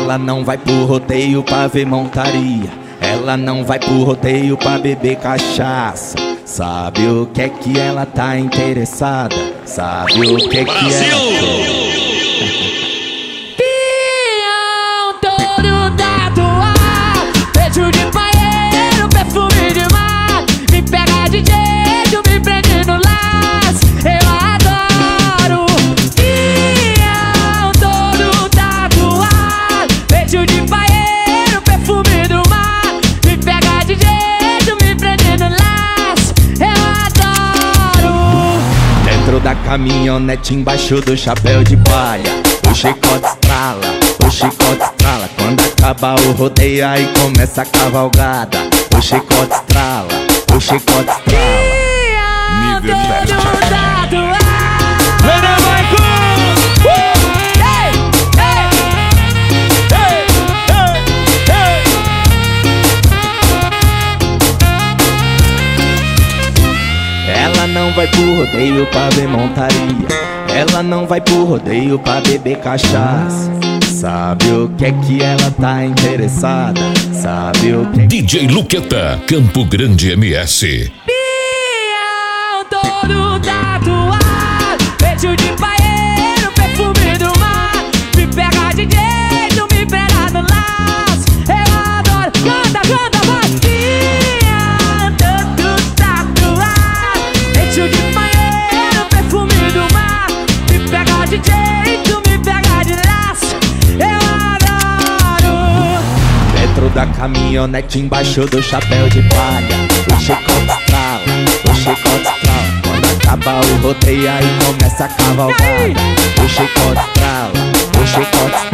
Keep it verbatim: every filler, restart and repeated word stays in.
Ela não vai pro rodeio pra ver montaria. Ela não vai pro rodeio pra beber cachaça. Sabe o que é que ela tá interessada? Sabe o que é que ela quer? Pião todo tatuado, peito de paeiro, perfume de mar. Me pega de jeito, me prende no laço. Eu adoro. Pião todo tatuado, peito de paeiro, perfume do mar. Me pega de jeito, me prende no laço. Eu adoro. Dentro da caminhonete, embaixo do chapéu de palha, o chicote estrala, o chicote estrala. Quando acaba o rodeio, aí começa a cavalgada. O chicote estrala, o chicote estrala. Nível sete. Ela não vai pro rodeio pra ver montaria. Ela não vai pro rodeio pra beber cachaça. Sabe o que é que ela tá interessada? Sabe o que é que... D J Luqueta, Campo Grande M S. Pião todo tatuado, peito de paeiro, perfume do mar. Me pega de jeito, me pega no laço. Eu adoro. Canta, canta, vai. Pião todo tatuado, peito de paeiro, perfume do mar. Me pega de jeito, me pega de laço. Eu adoro. Dentro da caminhonete, embaixo do chapéu de palha, o chicote estrala, o chicote estrala. Quando acaba o rodeio, aí começa a cavalgada. O chicote estrala, o chicote estrala.